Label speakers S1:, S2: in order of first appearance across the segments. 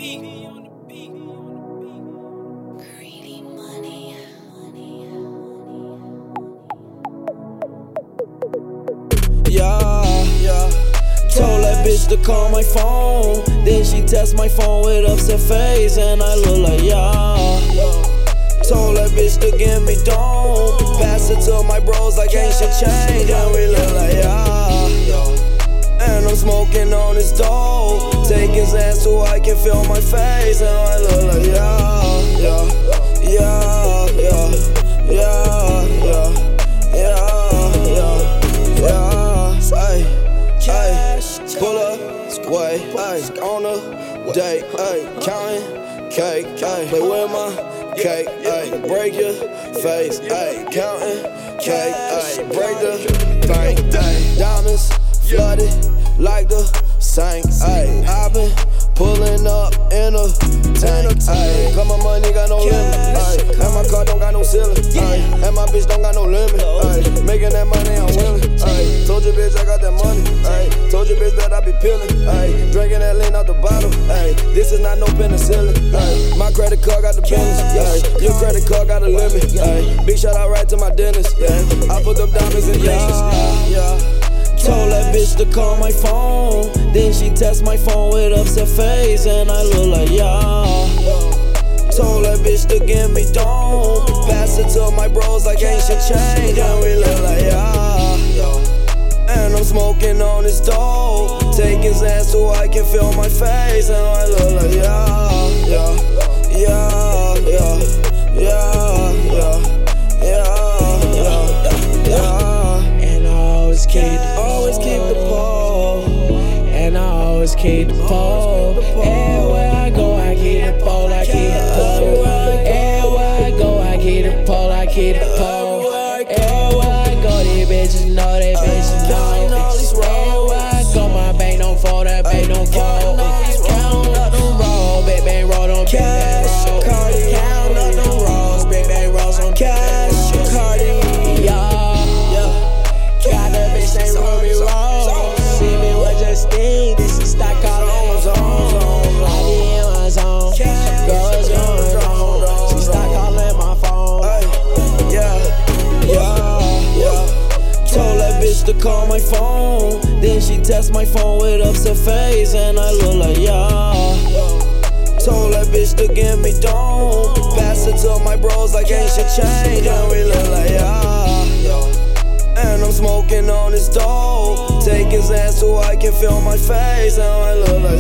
S1: Greedy money.
S2: Yeah. Told that bitch to call my phone. Then she text my phone with upset face, and I look like Told that bitch to give me dome. Pass it to my bros like ancient change, and we look like And I'm smoking on his dope. Take his ass so I can feel my face, and I look like Pull up, way, on a date, counting cake, play with my cake, break your face, counting cake, break the bank, diamonds flooded like the sink, I've been pulling up in a tank, got my money, got no limit, and my car don't got no ceiling, and my bitch don't got no limit, making that money I'm willing, told your bitch I got that money, told your bitch that I be peeling, drinking that lean out the bottle, this is not no penicillin, my credit card got the business, your credit card got a limit, big shout out right to my dentist, I put them diamonds in leashes, Told that bitch to call my phone. Then she text my phone with upset face, and I look like Told that bitch to give me dome. Pass it to my bros like ancient change, and we look like And I'm smoking on his dope. Take his ass so I can feel my face, and I look like
S3: Keep the pole. Everywhere I go, I keep the pole. Everywhere I go, I keep the pole. Everywhere I go, these bitches know, Everywhere I go, my bank don't fold, that bank don't fold. Count up them rolls, big bang roll on cash. Count up them rolls, big bang rolls on cash. Got that bitch named Ruby Rose. See me with Justine, this is stock all on zone. I be in my zone, girl, what's going on? She start calling my phone.
S2: Told that bitch to call my phone. Then she text my phone with upset face, and I look like Told that bitch to give me dome. Pass it to my bros like ancient change, and we look like And I'm smoking on his dope. Take his ass so I can feel my face, and I look like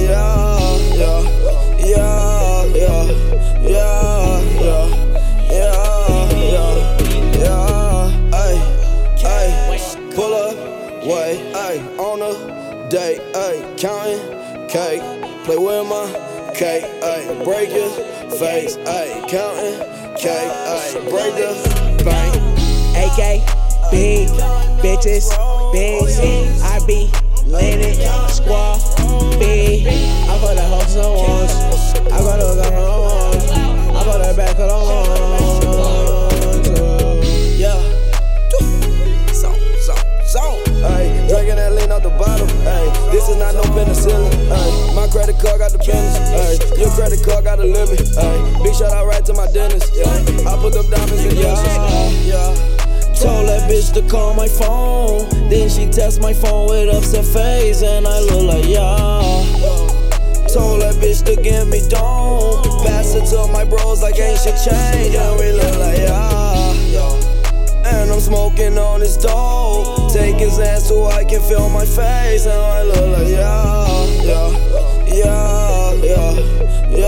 S2: Pull up, way, on a date, counting cake, play with my cake, break your face, counting cake, break the bank.
S3: AK, big bitches, big. I be landing, squad, big. I put the hopes on ones. I got to go on ones. I put the back of the ones.
S2: Drinking that lean out the bottle. This is not no penicillin. My credit card got the business. Your credit card got a limit. Big shout out right to my dentist. I put them diamonds in leashes. Told that bitch to call my phone. Then she text my phone with upset face, and I look like Told that bitch to give me dome. Pass it to my bros like ancient change, and we look like And I'm smoking on his dope. Take his ass so I can feel my face, and I look like